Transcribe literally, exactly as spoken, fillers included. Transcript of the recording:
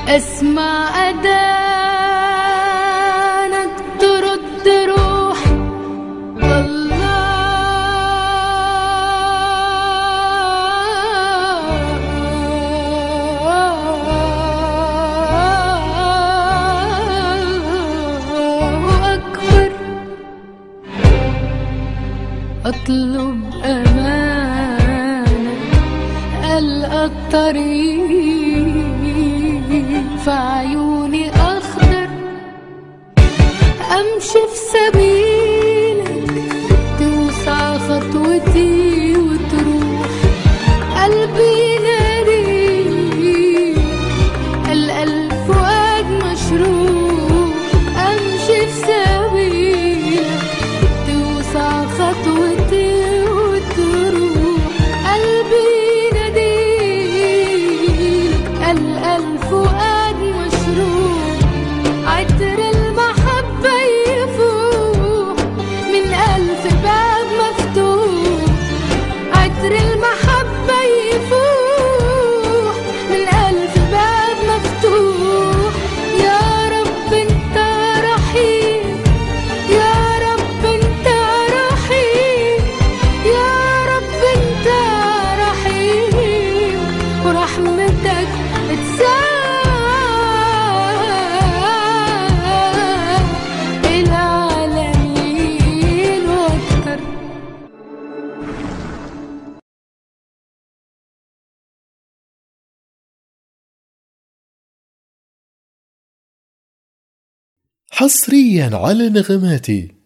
اسمع أذانك ترد روح الله أكبر. أطلب أمانك ألقى الطريق في عيوني أخضر، أمشي في سبيلك توسع خطوتي وتروح قلبي يناديك، القلب فؤاد مشروق. أمشي في سبيلك توسع خطوتي وتروح قلبي يناديك، القلب فؤاد مشروق. عطر المحبة يفوح من ألف باب مفتوح، عطر المحبة يفوح من ألف باب مفتوح. يا رب انت رحيم، يا رب انت رحيم، يا رب انت رحيم، ورحمتك تساع العالمين واكتر. حصريا على نغماتي.